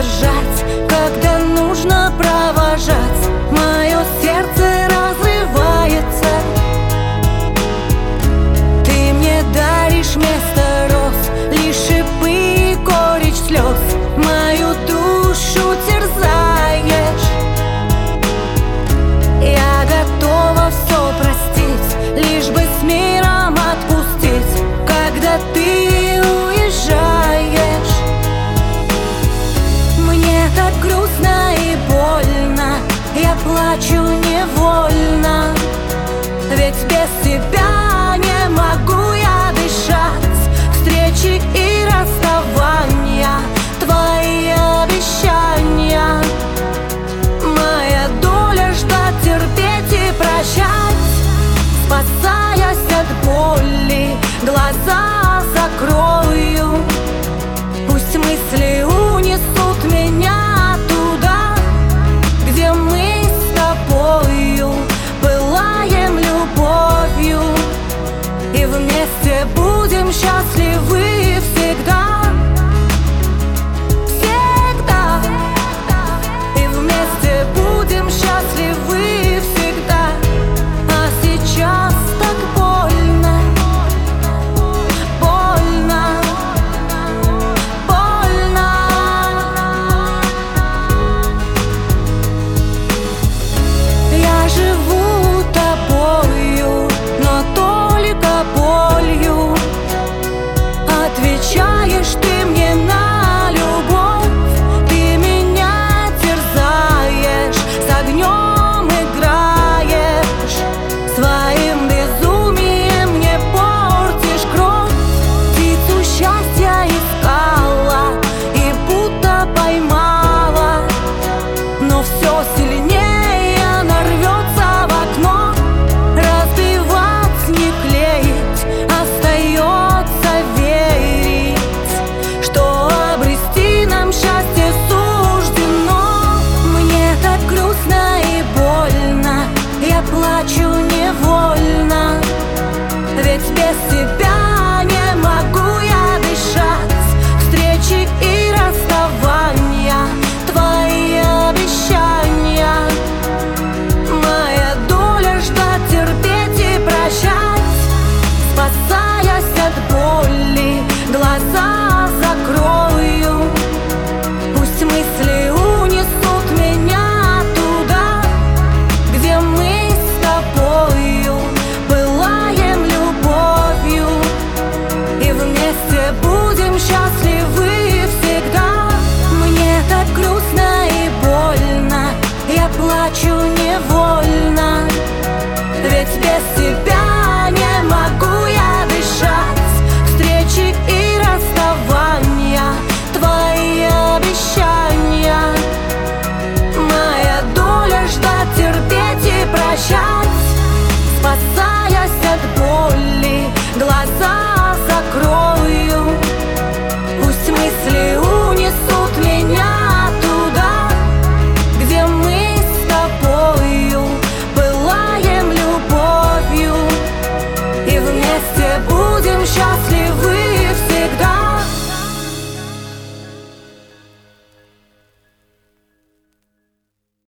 держать, когда нужно провожать. Мое сердце разрывается. Ты мне даришь вместо роз лишь шипы и горечь слез. Мою душу терзаешь. Я готова все простить, лишь бы с миром отпустить, когда ты уезжаешь. Мне так грустно и больно, я плачу невольно, ведь без тебя не могу я дышать. Встречи и расставания, твои обещания. Моя доля ждать, терпеть и прощать. Спасаясь от боли, глаза закрою. Пусть мысли унесут меня туда, где мы с тобою пылаем любовью, и вместе будем счастливы всегда. Всегда. И вместе будем счастливы всегда. А сейчас так больно, больно, больно. Я живу тобою, но только болью. Отвечаешь ты мне на любовь, ты меня терзаешь, с огнем играешь, своим безумием мне портишь кровь. Птицу счастья искала и будто поймала, но все сильнее она рвется в окно. Разбивать, не клеить, остается верить, что обрести нам счастье суждено. Мне так грустно и больно, я плачу невольно, ведь без тебя не могу я дышать. Встречи и расставания, твои обещания. Моя доля ждать, терпеть и прощать. Спасаясь от боли, глаза закрою. Пусть мысли унесут меня туда, где мы с тобою пылаем любовью, и вместе будем счастливы всегда. Мне так грустно и больно, я плачу невольно, ведь без тебя не могу я дышать. Встречи и расставания, твои обещания. Моя доля ждать, терпеть и прощать. Спасаясь от боли, глаза закрою. Пусть мысли унесут меня туда, где мы с тобою пылаем любовью, и вместе будем счастливы.